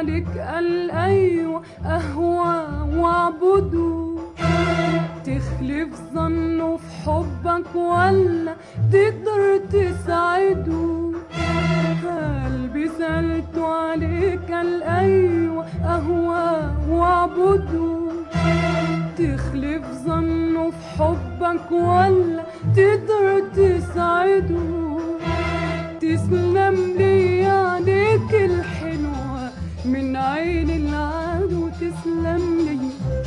عليك قال أيوة أهوى واعبده، تخلف ظنه في حبك ولا تقدر تساعده؟ قلبي سألته عليك قال أيوة أهوى واعبده، تخلف ظنه في حبك ولا تقدر تساعده؟ تسلم لي عليك الحلوة من عين العدو، تسلم لي.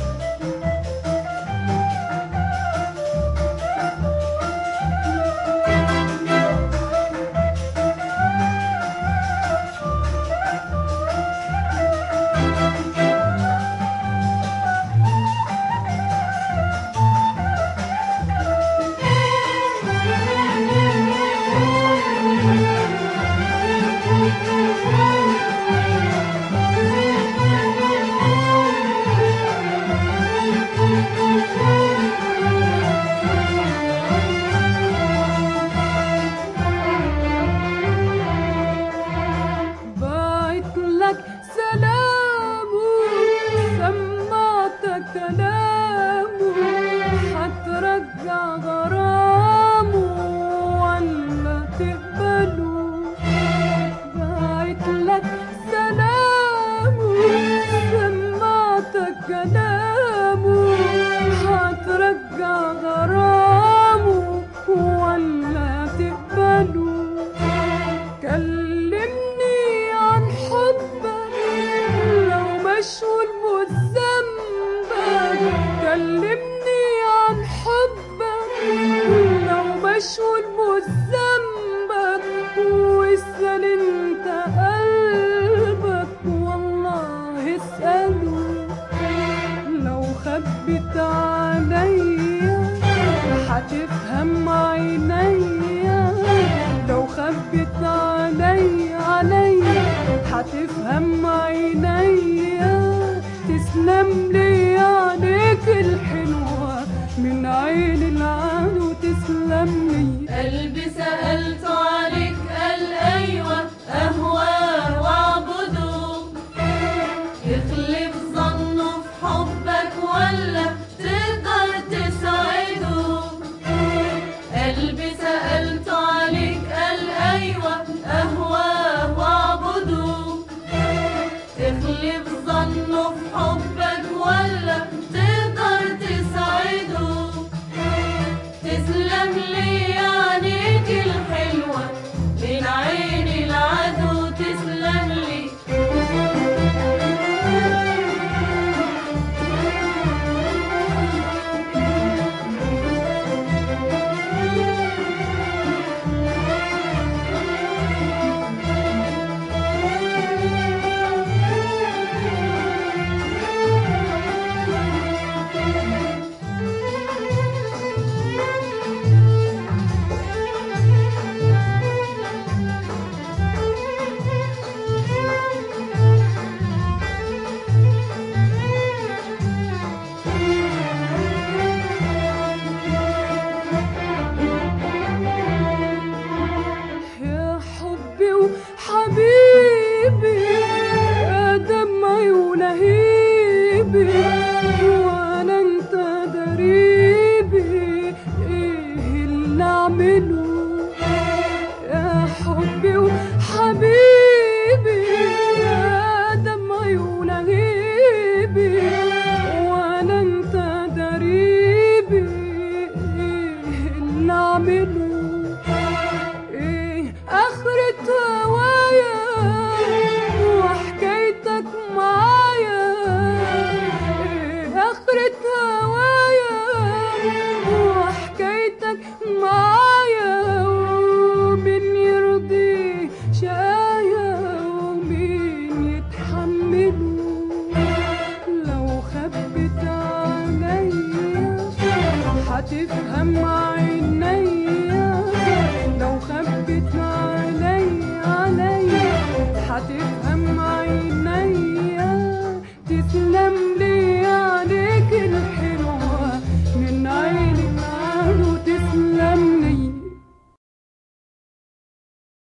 هترجع غرامه ولا تقبله؟ بعتلك سلامه سمعتك كلامه، هترجع غرامه ولا تقبله؟ كلمني عن حبك لو مشغول بذنبك، كلمني عن حبك لو مشغول بذنبك، واسأل انت قلبك والله اسأله. لو خبت عليا هتفهم عينيا، لو خبت عليا هتفهم عينيا، تسلم لي عليك الحلوة من عين العدو، تسلم لي. قلبي سألته عليك قال أيوة أهوى واعبده، يخلف ظنه في حبك ولا تقدر تساعده؟ قلبي سألته عليك قال أيوة أهوى واعبده، تخلف ظنه في حبك ولا تقدر تساعده؟ تسلم لي عينيك الحلوة من عين العدو، تسلم لي. حبيبي يا دمعي ولهيبي، وانا انت دريبي ايه اللي اعمله؟ يا حبي وحبيبي يا دمعي ولهيبي، وانا انت دريبي ايه اللي اعمله؟